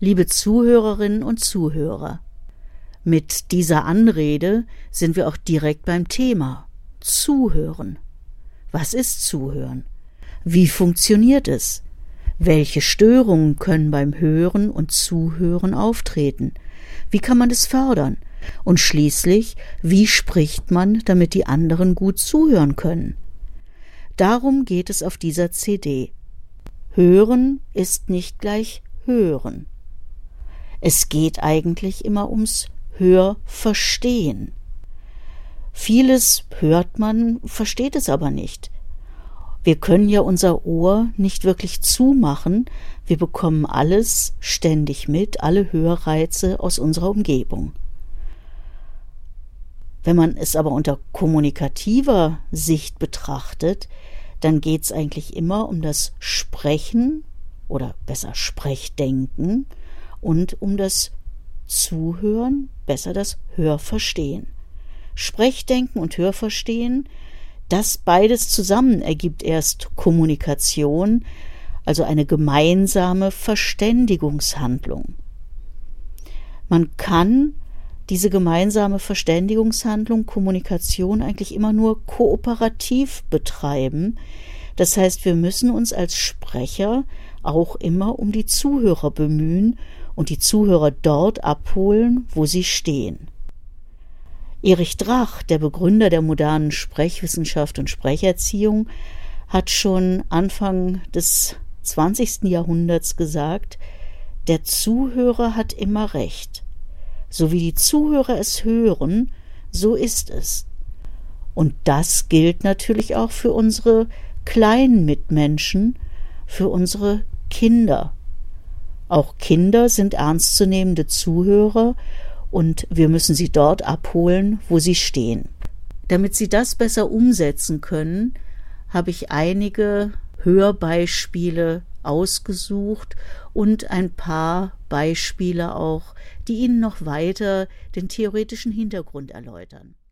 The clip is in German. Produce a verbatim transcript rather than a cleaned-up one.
liebe Zuhörerinnen und Zuhörer. Mit dieser Anrede sind wir auch direkt beim Thema. Zuhören. Was ist Zuhören? Wie funktioniert es? Welche Störungen können beim Hören und Zuhören auftreten? Wie kann man es fördern? Und schließlich, wie spricht man, damit die anderen gut zuhören können? Darum geht es auf dieser C D. Hören ist nicht gleich Hören. Es geht eigentlich immer ums Hörverstehen. Vieles hört man, versteht es aber nicht. Wir können ja unser Ohr nicht wirklich zumachen, wir bekommen alles ständig mit, alle Hörreize aus unserer Umgebung. Wenn man es aber unter kommunikativer Sicht betrachtet, dann geht es eigentlich immer um das Sprechen oder besser Sprechdenken und um das Zuhören, besser das Hörverstehen. Sprechdenken und Hörverstehen, das beides zusammen ergibt erst Kommunikation, also eine gemeinsame Verständigungshandlung. Man kann diese gemeinsame Verständigungshandlung, Kommunikation eigentlich immer nur kooperativ betreiben. Das heißt, wir müssen uns als Sprecher auch immer um die Zuhörer bemühen und die Zuhörer dort abholen, wo sie stehen. Erich Drach, der Begründer der modernen Sprechwissenschaft und Sprecherziehung, hat schon Anfang des zwanzigsten Jahrhunderts gesagt, der Zuhörer hat immer Recht. So wie die Zuhörer es hören, so ist es. Und das gilt natürlich auch für unsere kleinen Mitmenschen, für unsere Kinder. Auch Kinder sind ernstzunehmende Zuhörer und wir müssen sie dort abholen, wo sie stehen. Damit Sie das besser umsetzen können, habe ich einige Hörbeispiele ausgesucht und ein paar Beispiele auch, die Ihnen noch weiter den theoretischen Hintergrund erläutern.